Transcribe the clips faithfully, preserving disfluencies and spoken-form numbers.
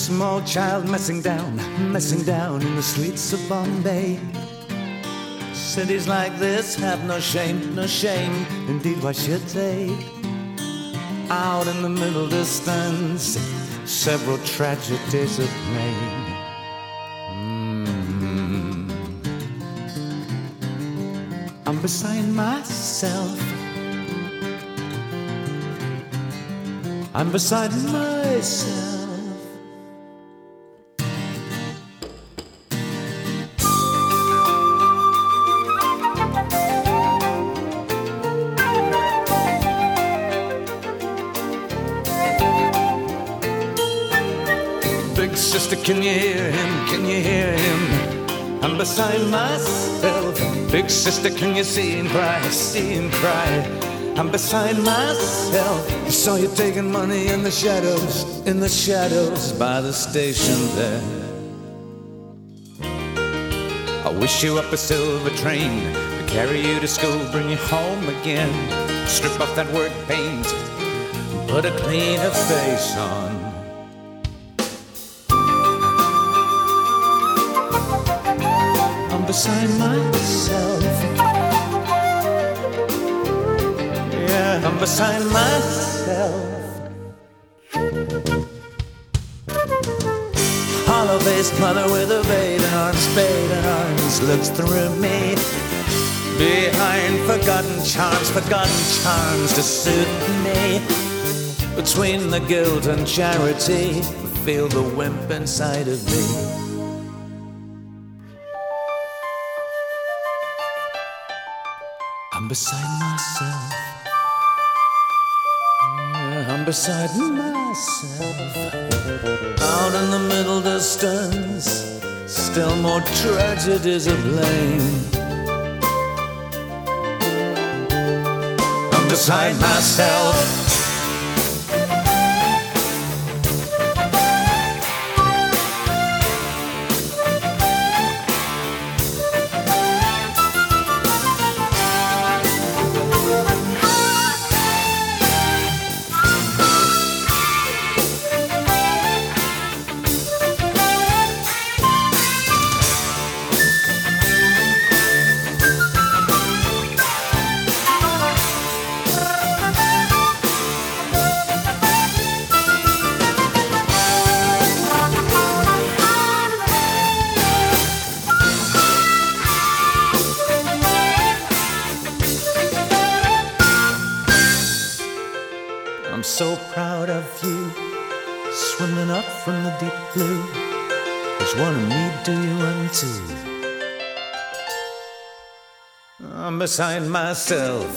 Small child messing down, messing down in the streets of Bombay. Cities like this have no shame, no shame, indeed why should they? Out in the middle distance, several tragedies of pain. Mm. I'm beside myself. I'm beside myself. Big sister, can you hear him? Can you hear him? I'm beside myself. Big sister, can you see him cry? See him cry. I'm beside myself. I saw you taking money in the shadows, in the shadows by the station there. I wish you up a silver train to carry you to school, bring you home again. Strip off that work paint, put a cleaner face on. I'm beside myself. I'm beside myself. Hollow-faced mother with a spade and arms, spade and arms looks through me. Behind forgotten charms, forgotten charms to suit me. Between the guilt and charity, feel the wimp inside of me. I'm beside myself. I'm beside myself. Out in the middle distance, still more tragedies of blame. I'm beside myself. I'm so proud of you, swimming up from the deep blue. Which one of me do you run to? I'm beside myself.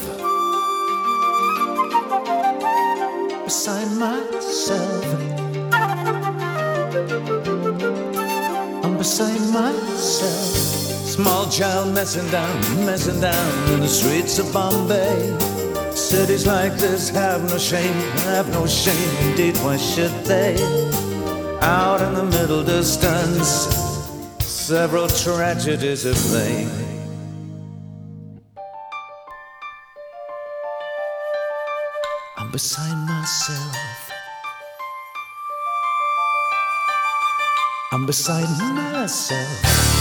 Beside myself. I'm beside myself. Small child messing down, messing down in the streets of Bombay. Cities like this have no shame, have no shame, indeed why should they? Out in the middle distance, several tragedies of flame. I'm beside myself. I'm beside myself.